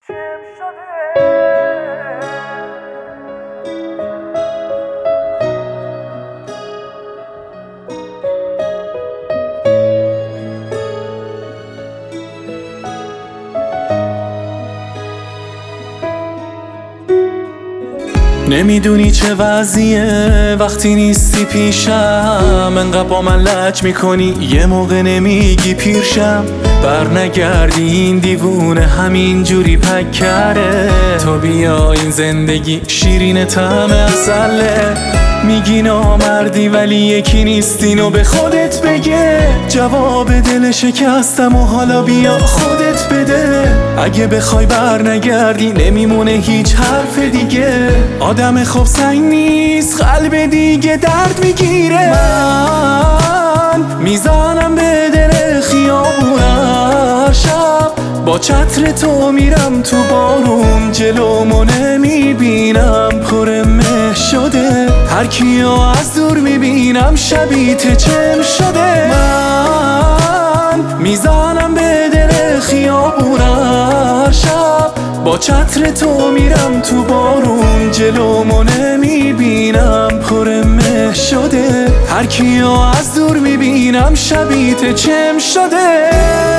چم شده. نمیدونی چه وضعیه وقتی نیستی پیشم، انقدر با من لج میکنی یه موقع نمیگی پیرشم. برنگردی این دیوونه همین جوری پکره، تو بیا این زندگی شیرین طعم عسله. میگی نامردی ولی یکی نیستین و به خودت بگه، جواب دل شکستم و حالا بیا خودت بده. اگه بخوای برنگردی نمیمونه هیچ حرف دیگه، آدم خوب سنگ نیست قلب دیگه درد میگیره. من میزنم به دل خیابون هر شب، با چتر تو میرم تو بارون، جلومو نمیبینم پر مه شده. هر کیو از دور میبینم شبیت چم شده. من میزنم به دل خیابون هر شب، با چتر تو میرم تو بارون، جلومو نمیبینم پر مه شده. هر کیو از دور میبینم شبیت چم شده.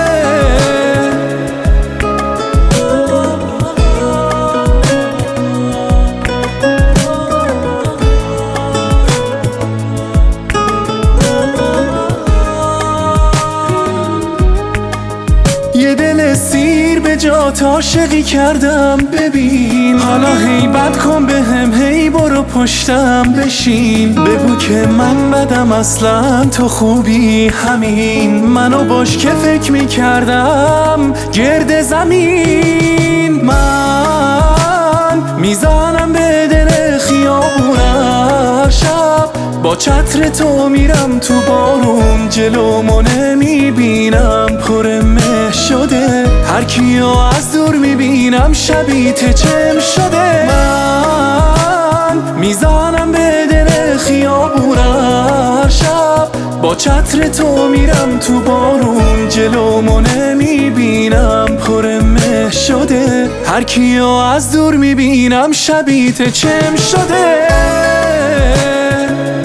یه دل سیر به جات عاشقی کردم ببین، حالا هیبت کن بهم، هی برو پشتم بشین. بگو که من بدم اصلا تو خوبی همین، منو باش که فکر میکردم گرد زمین. من میزنم به دل خیابون هر شب، با چتر تو میرم تو بارون، جلومو نمیبینم پر مه شده. هر کیو از دور میبینم شبیت چم شده. من میزنم به دل خیابون هر شب، با چتر تو میرم تو بارون، جلومو نمیبینم پر مه شده. هر کیو از دور میبینم شبیت چم شده.